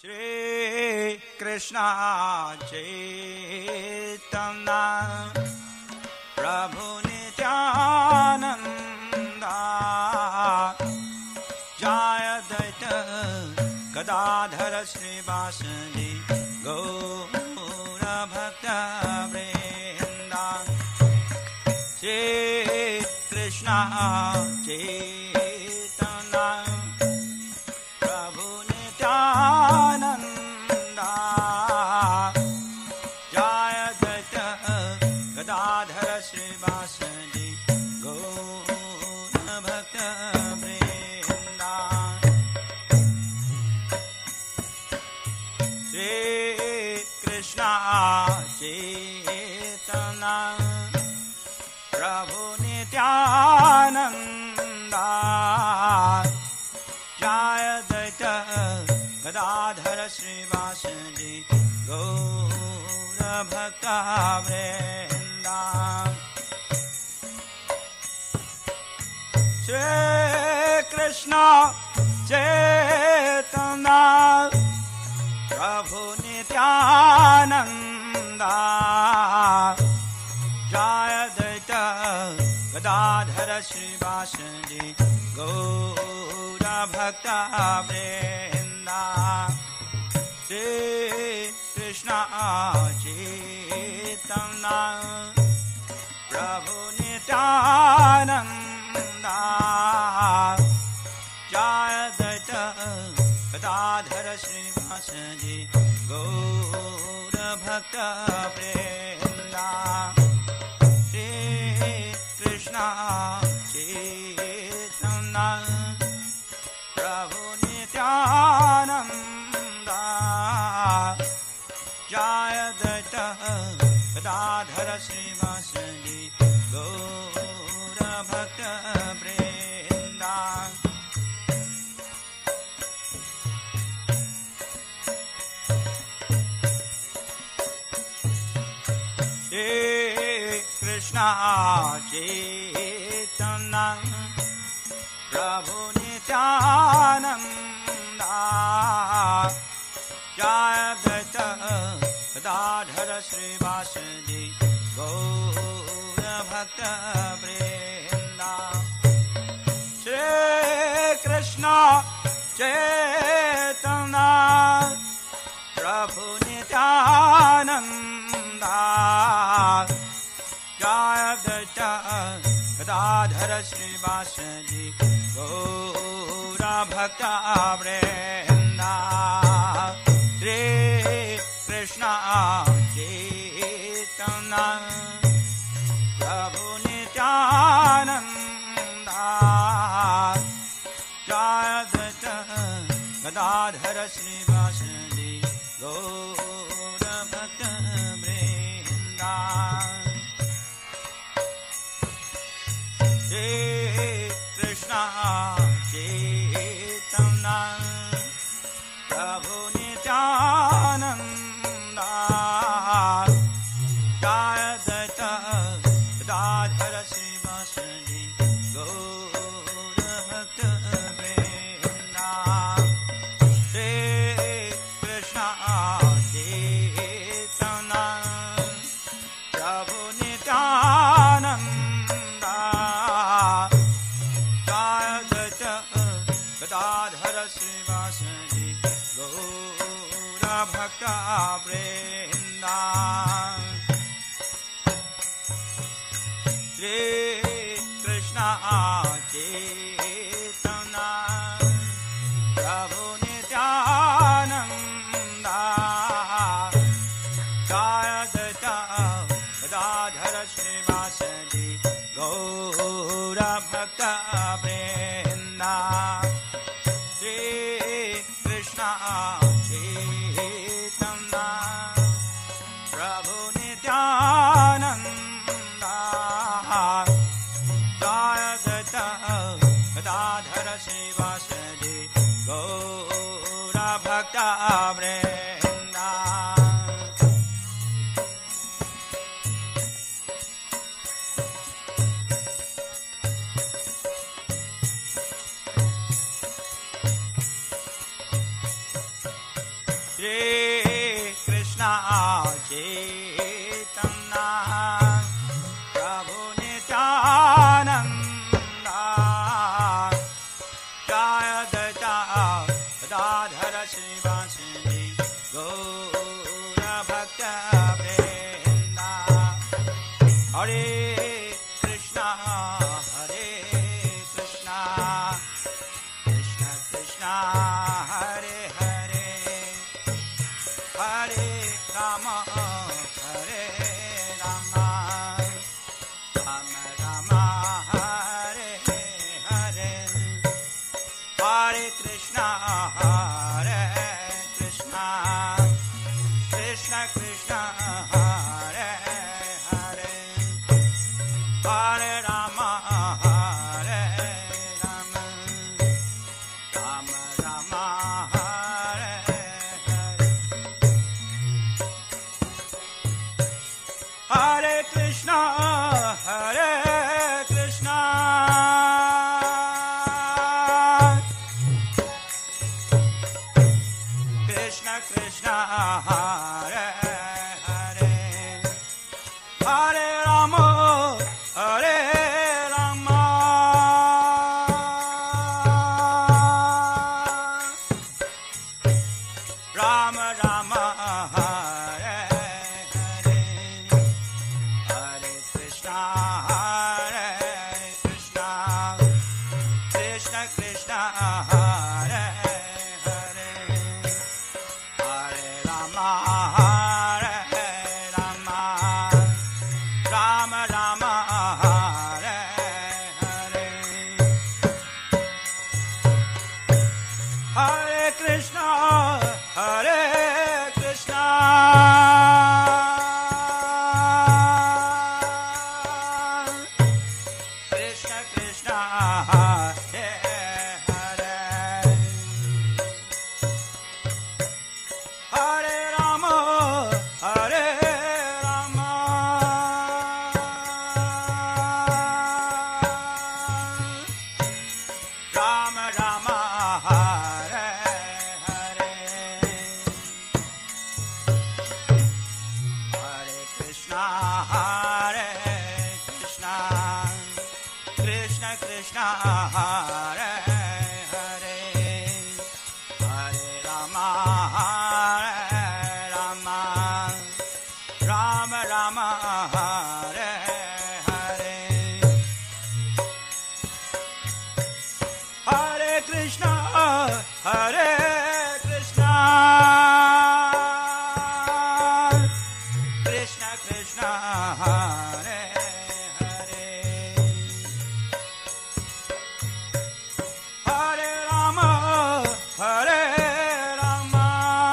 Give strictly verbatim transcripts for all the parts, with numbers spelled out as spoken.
Shri Krishna Chaitanya Prabhu Nityananda Jaya Daita Gadadhara Srivasadi Gaura Bhakta Vrinda Shri Krishna Chaitanya Prabhu Nityananda Jaya Daita Gadadhara Srivasadi Gaura Bhakta Vrinda Shri Krishna Chaitanya Prabhu Nityananda Jaya Daita Gadadhara Srivasadi Gaura Bhakta Vrinda Shri Krishna Chaitanya Prabhu Nityananda Jaya Daita Gadadhara Srivasadi Gaura Bhakta Vrinda Shri Krishna Chaitanya Prabhu Nityananda Jaya Daita Gadadhara Srivasadi Gaura Bhakta Vrinda Shri Krishna Chaitanya Prabhu Nityananda Jaya Daita Gadadhara Srivasadi Gaura Bhakta Vrinda Shri Krishna Chaitanya Prabhu Nityananda Jaya Daita Gadadhara Srivasadi Gaura Bhakta Vrinda Shri Krishna Chaitanya Prabhu Nityananda Jaya Daita Gadadhara Srivasadi Gaura Bhakta Vrinda Shri Krishna Chaitanya Prabhu Nityananda Jaya Daita Gadadhara Srivasadi Gaura Bhakta Vrinda Shri Krishna Chaitanya Prabhu Nityananda Jaya Daita Gadadhara Srivasadi Gaura Bhakta Vrinda Shri Krishna Chaitanya Prabhu Nityananda Jaya Daita Gadadhara Srivasadi Gaura Bhakta Vrinda Shri Krishna Chaitanya Prabhu Nityananda Jaya Daita Gadadhara Srivasadi Gaura Bhakta Vrinda Shri Krishna Chaitanya Prabhu Nityananda Jaya Daita Gadadhara Srivasadi Gaura Bhakta Vrinda Shri Krishna Chaitanya Prabhu Nityananda Jaya Data Gadadhara Srivasadi Gaura Bhakta Vrinda Hare Krishna Hare Krishna Krishna Krishna Hare Hare Hare Rama Hare Rama Rama Rama Hare Hare Hare Krishna Hare Krishna Krishna Krishna Hare Hare Hare Rama Hare Rama Rama Rama Hare Hare Hare Krishna Hare Krishna Krishna Krishna Hare Hare Hare Rama Hare Rama Rama Rama Hare Hare Hare Krishna Hare Krishna Krishna Krishna Hare Hare Hare Rama Hare Rama Rama Rama Hare Hare Hare Krishna Hare Krishna Krishna Krishna Hare Hare Hare Rama Hare Rama Rama Rama Hare Hare Hare Krishna Hare Krishna Krishna Krishna Hare Hare Hare Rama Hare Rama Rama Rama Hare Hare Hare Krishna Hare Krishna Krishna Krishna Hare Hare Hare Rama Hare Rama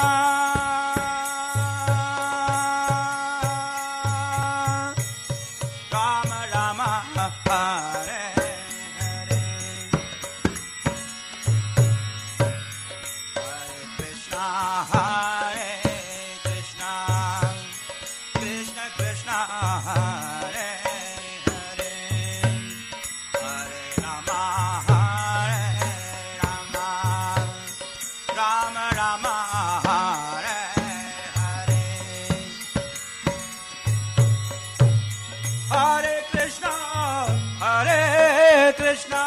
Rama Rama Hare Hare Hare Krishna Hare Krishna Krishna Krishna Hare Hare Hare Rama Hare Rama Rama Rama Hare Hare Hare Krishna Hare Krishna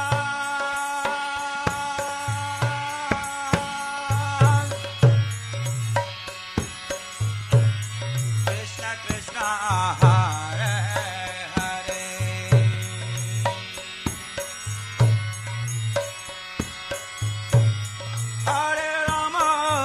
Krishna Krishna Hare Hare Hare Rama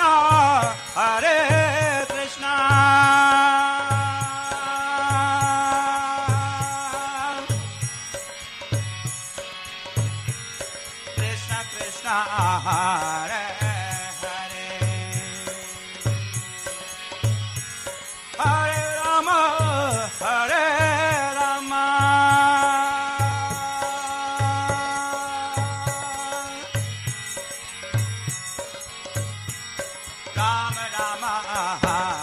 Krishna, Hare Krishna. Krishna Krishna, Hare Hare. Hare Rama, Hare Rama. Rama Rama,